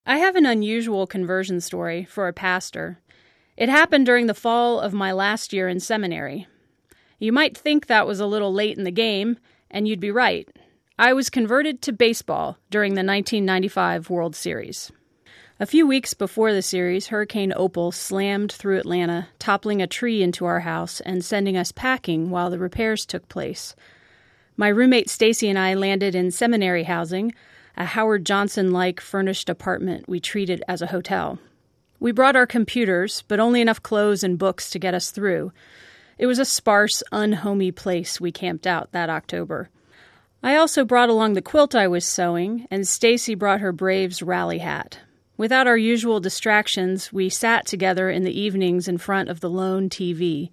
I have an unusual conversion story for a pastor. It happened during the fall of my last year in seminary. You might think that was a little late in the game, and you'd be right. I was converted to baseball during the 1995 World Series. A few weeks before the series, Hurricane Opal slammed through Atlanta, toppling a tree into our house and sending us packing while the repairs took place. My roommate Stacy and I landed in seminary housing, a Howard Johnson-like furnished apartment we treated as a hotel. We brought our computers, but only enough clothes and books to get us through. It was a sparse, unhomey place we camped out that October. I also brought along the quilt I was sewing, and Stacy brought her Braves rally hat. Without our usual distractions, we sat together in the evenings in front of the lone TV.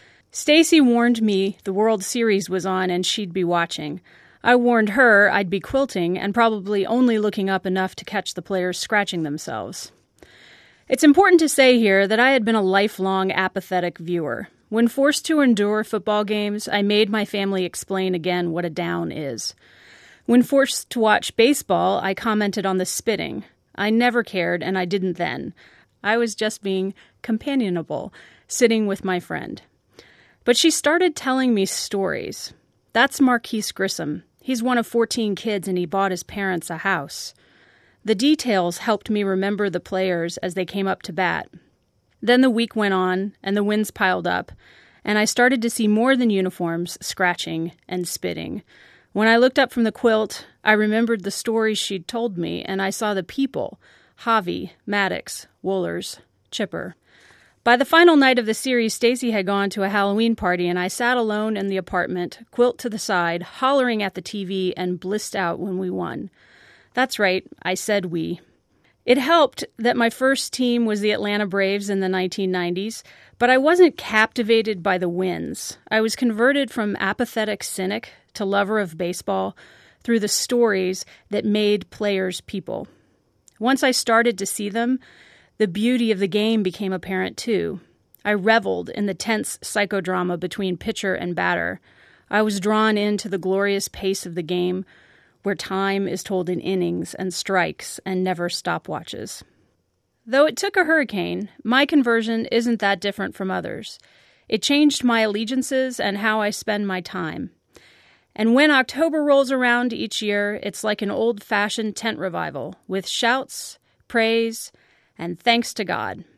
Stacy warned me the World Series was on and she'd be watching. I warned her I'd be quilting and probably only looking up enough to catch the players scratching themselves. It's important to say here that I had been a lifelong apathetic viewer. When forced to endure football games, I made my family explain again what a down is. When forced to watch baseball, I commented on the spitting. I never cared, and I didn't then. I was just being companionable, sitting with my friend. But she started telling me stories. That's Marquise Grissom. He's one of 14 kids, and he bought his parents a house. The details helped me remember the players as they came up to bat. Then the week went on, and the wins piled up, and I started to see more than uniforms, scratching, and spitting. When I looked up from the quilt, I remembered the stories she'd told me, and I saw the people: Javi, Maddox, Wohlers, Chipper. By the final night of the series, Stacy had gone to a Halloween party, and I sat alone in the apartment, quilt to the side, hollering at the TV, and blissed out when we won. That's right, I said we. It helped that my first team was the Atlanta Braves in the 1990s, but I wasn't captivated by the wins. I was converted from apathetic cynic to lover of baseball through the stories that made players people. Once I started to see them, the beauty of the game became apparent too. I reveled in the tense psychodrama between pitcher and batter. I was drawn into the glorious pace of the game, where time is told in innings and strikes and never stopwatches. Though it took a hurricane, my conversion isn't that different from others. It changed my allegiances and how I spend my time. And when October rolls around each year, it's like an old-fashioned tent revival, with shouts, praise, and thanks to God.